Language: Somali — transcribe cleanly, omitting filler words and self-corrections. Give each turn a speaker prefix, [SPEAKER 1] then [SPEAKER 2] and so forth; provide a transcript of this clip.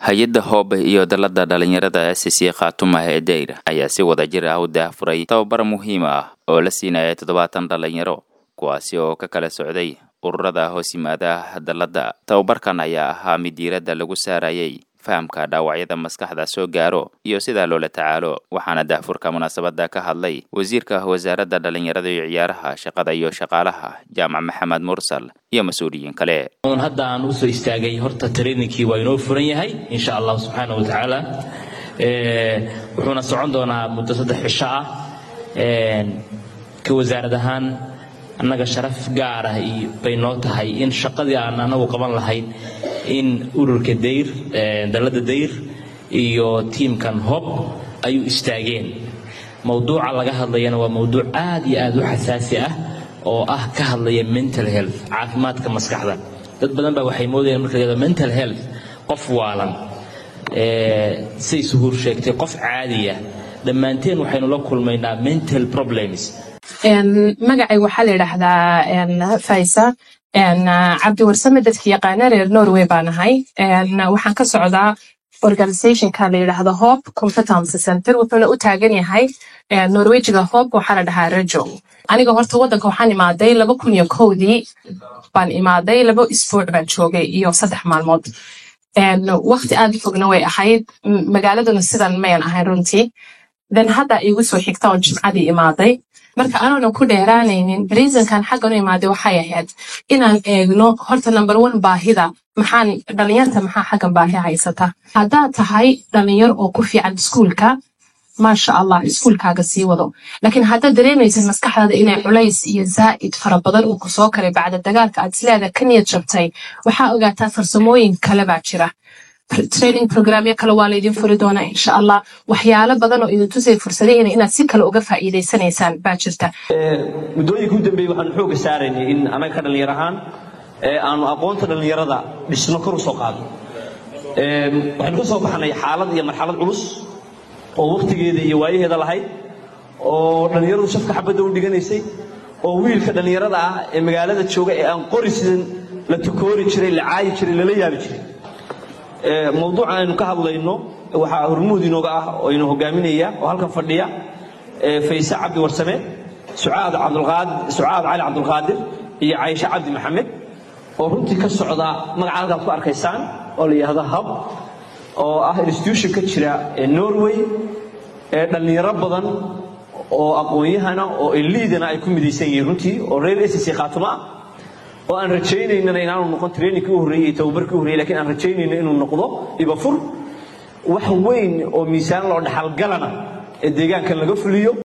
[SPEAKER 1] hay-adda hoobe iyo dalada dhalinyarada SSC Khaatuma ee Deyr ayaa si wada jir ah u daahfuray tababar muhiim ah oo la siinaya 70 dhalinyaro kuwaasi oo ka kala socday ururada hoos yimaada dalada. Tababarkan ayaa ahaa mid diiradda lagu saarayay fahamka dhaawacyada maskaxda soo gaaro iyo sida loola tacaalo. Waxaana daahfurka munaasabada ka hadlay wasiirka wasaaradda dhalinyarada iyo ciyaaraha, shaqada iyo shaqaalaha Jaamac Maxamed Mursal iyo mas'uuliyiin kale.
[SPEAKER 2] hadda aan u soo istaagay horta trainingkii waa inoo furan yahay insha Allah subhanahu wa ta'ala wuxuuna socon doonaa muddo 3 cisho ah ka wasaaradahan annaga sharaf gaar ah bay noo tahay in shaqadii aan anagu qaban lahayn in ururka Deyr dalada Deyr iyo teamkan Hope ay u istaageen. mawduuca laga hadlayana waa mawduuc aad iyo aad u xasaasi ah oo ah ka hadlaya mental health, caafimaadka maskaxda. dad badan baa waxay moodayaan marka la mental health qof waalan si suhur sheegtay qof caadi ah. dhammaanteen waxaynu la kulmaynaa mental problems.
[SPEAKER 3] magacay waxaa la yiraahdaa Faysa Cabdi Warsame, dadkii yaqaana reer Norway baan ahay. waxaan ka socdaa organization ka la yiraahdo Hope Competence Center. wuxuuna u taagan yahay Norwegian Hope waxaa la dhahaa Rajo. aniga horta wadanka waxaan imaaday 2001 baan imaaday 2 isbuuc baan joogay iyo 3 maalmood. waqti aad u fogna way ahayd, magaaladuna sidan mayan ahayn runtii. dan hadda igu soo xigta oo jimcadii imaaday. marka aanan ku dheeraanaynin reasonkan xaggan u imaaday waxay ahayd inaan eegno horta number 1 baahida maxaan dhalinyarta maxaa xaggan baahi haysata. haddaad tahay dhalinyar oo ku fiican iskuulka maasha Allah iskuulkaaga sii wado, laakiin haddaad dareemaysid maskaxdaada inay culays iyo zaa'id fara badan uu ku soo karay bacda dagaalka aad isleedahay ka niyad jabtay, waxaa ogaataa farsamooyin kale baa jira. training program kale waa la idin furi doonaa insha Allah. waxyaalo badan oo idin tusay fursadaheena inaad si kale uga faa'iideysanaysaan baa jirta.
[SPEAKER 4] muddooyinka u dambeeyay waxaan xoog saaraynay in anaga ka dhalinyar ahaan aanu aqoonta dhalinyarada dhisno kor u soo qaado. waxaan ka soo baxnay xaalad iyo marxalad culus oo waqtigeeda iyo waayaheeda lahayd, oo dhalinyaradu shafka xabadda u dhiganaysay, oo wiilka dhalinyarada ah ee magaalada jooga ee aan qori sidan la tukoori jiray, la caayi jiray, lala yaabi jiray. mawduuca aynu ka hadlayno waxaa hormuud inooga ah oo inoo hogaaminaya oo halkan fadhiya Faysa Cabdi Warsame, Sucaad Cali Cabdulqaadir iyo Caysha Cabdi Maxamed oo runtii ka socda magaca halkaad ku arkaysaan oo la yiraahdo Hub oo ah institution ka jira Norway dhalinyaro badan oo aqoon-yahana oo liidana ay ku midaysan yihiin runtii oo reer SSC Khaatuma ah. oo aan rajaynayna inaanu noqon training u horeeyay tababarka u horeeyay, laakiin aan rajaynayna inuu noqdo ibafur wax weyn oo miisaan loo dhaxal galana ee deegaanka laga fuliyo.